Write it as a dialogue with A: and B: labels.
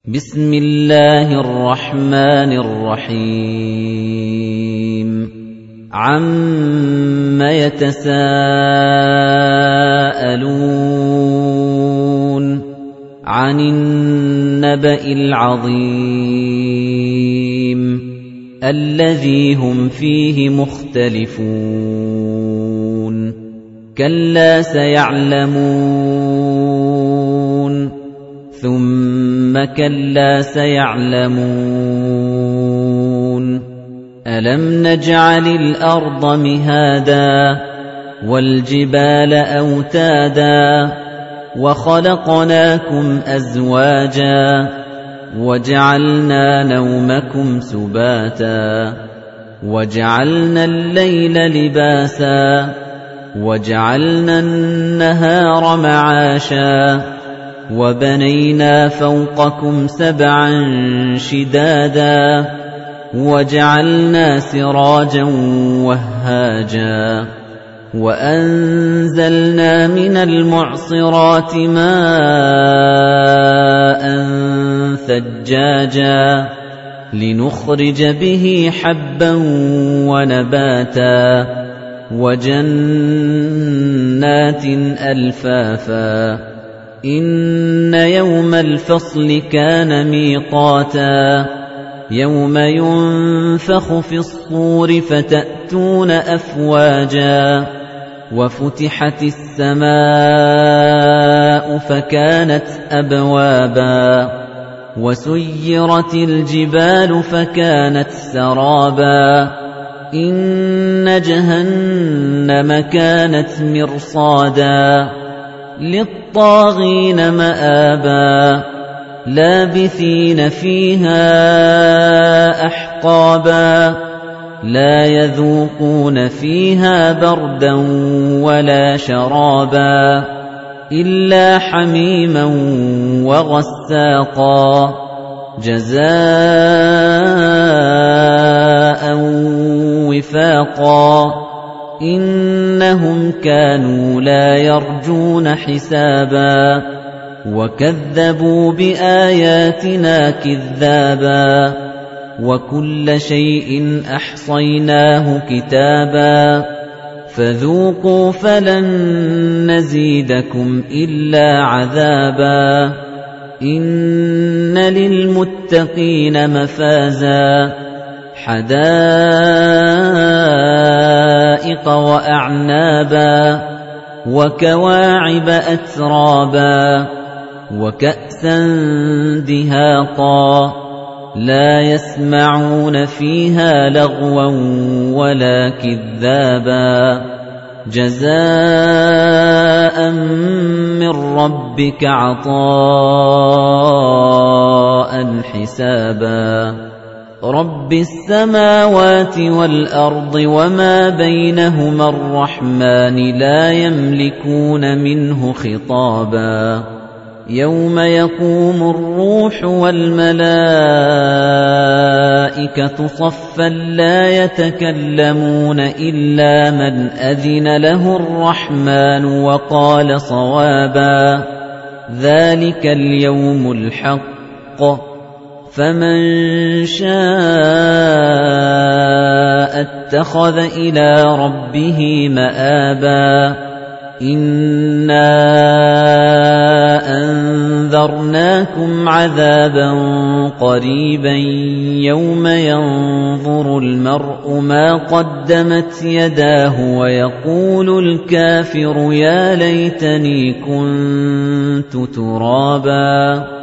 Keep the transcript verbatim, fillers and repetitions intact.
A: بسم الله الرحمن الرحيم عَمَّ يَتَسَاءَلُونَ عَنِ النَّبَإِ الْعَظِيمِ الَّذِي هُمْ فِيهِ مُخْتَلِفُونَ كَلَّا سَيَعْلَمُونَ ثُمَّ كَلَّا سَيَعْلَمُونَ أَلَمْ نَجْعَلِ الْأَرْضَ مِهَادًا وَالْجِبَالَ أَوْتَادًا وَخَلَقْنَاكُمْ أَزْوَاجًا وَجَعَلْنَا نَوْمَكُمْ سُبَاتًا وَجَعَلْنَا اللَّيْلَ لِبَاسًا وَجَعَلْنَا النَّهَارَ مَعَاشًا وَبَنَيْنَا فَوْقَكُمْ سَبْعًا شِدَادًا وَجَعَلْنَا سِرَاجًا وَهَّاجًا وَأَنزَلْنَا مِنَ الْمُعْصِرَاتِ مَاءً ثَجَّاجًا لِنُخْرِجَ بِهِ حَبًّا وَنَبَاتًا وَجَنَّاتٍ أَلْفَافًا إِنَّ يَوْمَ الْفَصْلِ كَانَ مِيقَاتًا يَوْمَ يُنفَخُ فِي الصُّورِ فَتَأْتُونَ أَفْوَاجًا وَفُتِحَتِ السَّمَاءُ فَكَانَتْ أَبْوَابًا وَسُيِّرَتِ الْجِبَالُ فَكَانَتْ سَرَابًا إِنَّ جَهَنَّمَ كَانَتْ مِرْصَادًا لِلطَّاغِينَ مَآبًا لَابِثِينَ فِيهَا أَحْقَابًا لَا يَذُوقُونَ فِيهَا بَرْدًا وَلَا شَرَابًا إِلَّا حَمِيمًا وَغَسَّاقًا جَزَاءً وِفَاقًا إِنَّهُمْ كَانُوا لَا يَرْجُونَ حِسَابًا وَكَذَّبُوا بِآيَاتِنَا كِذَّابًا وَكُلَّ شَيْءٍ أَحْصَيْنَاهُ كِتَابًا فَذُوقُوا فَلَن نَّزِيدَكُمْ إِلَّا عَذَابًا إِنَّ لِلْمُتَّقِينَ مَفَازًا حَدَائِقَ وَأَعْنَابًا وَكَوَاعِبَ أَتْرَابًا وَكَأْسًا دِهَاقًا لَا يَسْمَعُونَ فِيهَا لَغْوًا وَلَا كِذَّابًا جَزَاءً مِّن رَّبِّكَ عَطَاءً حِسَابًا رَبِّ السَّمَاوَاتِ وَالْأَرْضِ وَمَا بَيْنَهُمَا الرَّحْمَنِ لَا يَمْلِكُونَ مِنْهُ خِطَابًا يَوْمَ يَقُومُ الرُّوحُ وَالْمَلَائِكَةُ صَفًّا لَّا يَتَكَلَّمُونَ إِلَّا مَنْ أَذِنَ لَهُ الرَّحْمَنُ وَقَالَ صَوَابًا ذَلِكَ الْيَوْمُ الْحَقُّ فَمَن شَاءَ اتَّخَذَ إِلَىٰ رَبِّهِ مَآبًا إِنَّا أَنذَرْنَاكُمْ عَذَابًا قَرِيبًا يَوْمَ يَنظُرُ الْمَرْءُ مَا قَدَّمَتْ يَدَاهُ وَيَقُولُ الْكَافِرُ يَا لَيْتَنِي كُنتُ تُرَابًا